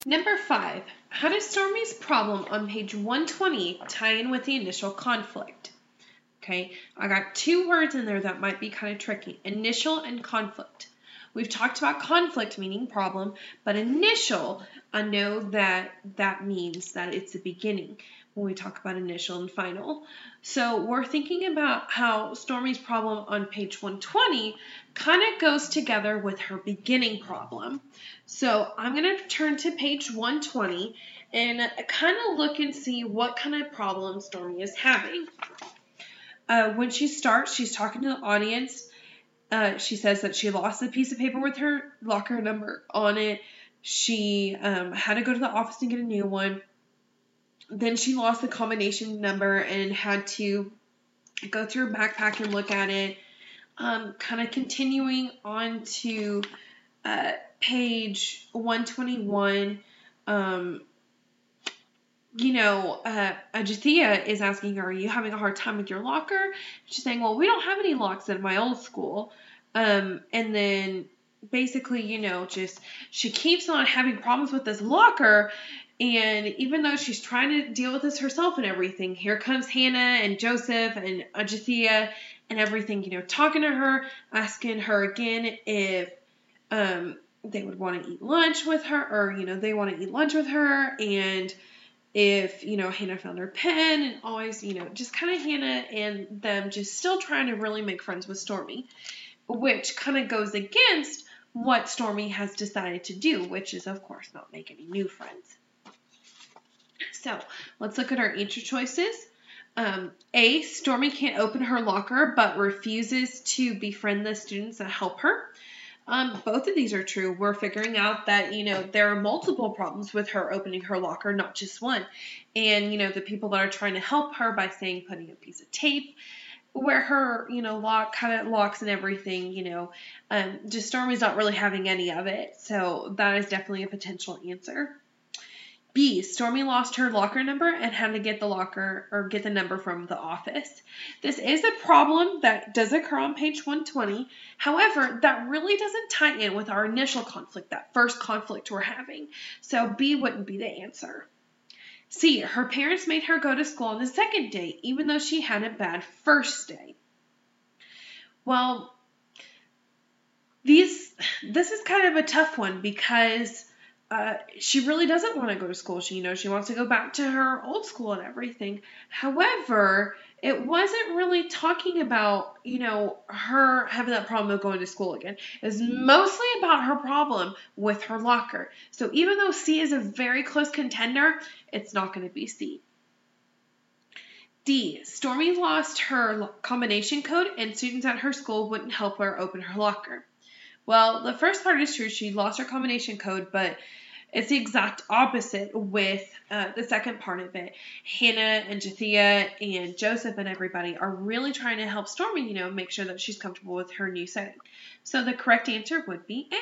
Number 5. How does Stormy's problem on page 120 tie in with the initial conflict? Okay, I got 2 words in there that might be kind of tricky. Initial and conflict. We've talked about conflict meaning problem, but initial, I know that means that it's the beginning when we talk about initial and final. So we're thinking about how Stormy's problem on page 120 kind of goes together with her beginning problem. So I'm going to turn to page 120 and kind of look and see what kind of problem Stormy is having. When she starts, she's talking to the audience. She says that she lost a piece of paper with her locker number on it. She had to go to the office and get a new one. Then she lost the combination number and had to go through her backpack and look at it. Kind of continuing on to page 121. Aditya is asking her, are you having a hard time with your locker? She's saying, well, we don't have any locks at my old school. And then basically, she keeps on having problems with this locker. And even though she's trying to deal with this herself and everything, here comes Hannah and Joseph and Aditya and everything, talking to her, asking her again if they would want to eat lunch with her, or, they want to eat lunch with her, and if, Hannah found her pen, and always, just kind of Hannah and them just still trying to really make friends with Stormy, which kind of goes against what Stormy has decided to do, which is, of course, not make any new friends. So, let's look at our answer choices. A, Stormy can't open her locker, but refuses to befriend the students that help her. Both of these are true. We're figuring out that, there are multiple problems with her opening her locker, not just one. And, the people that are trying to help her by saying putting a piece of tape where her, lock kind of locks and everything, just Stormy's not really having any of it. So that is definitely a potential answer. B, Stormy lost her locker number and had to get the number from the office. This is a problem that does occur on page 120. However, that really doesn't tie in with our initial conflict, that first conflict we're having. So B wouldn't be the answer. C, her parents made her go to school on the second day, even though she had a bad first day. Well, this is kind of a tough one because she really doesn't want to go to school. She wants to go back to her old school and everything. However, it wasn't really talking about, her having that problem of going to school again. It was mostly about her problem with her locker. So even though C is a very close contender, it's not going to be C. D, Stormy lost her combination code and students at her school wouldn't help her open her locker. Well, the first part is true. She lost her combination code, but it's the exact opposite with the second part of it. Hannah and Jathia and Joseph and everybody are really trying to help Stormy, make sure that she's comfortable with her new setting. So the correct answer would be A.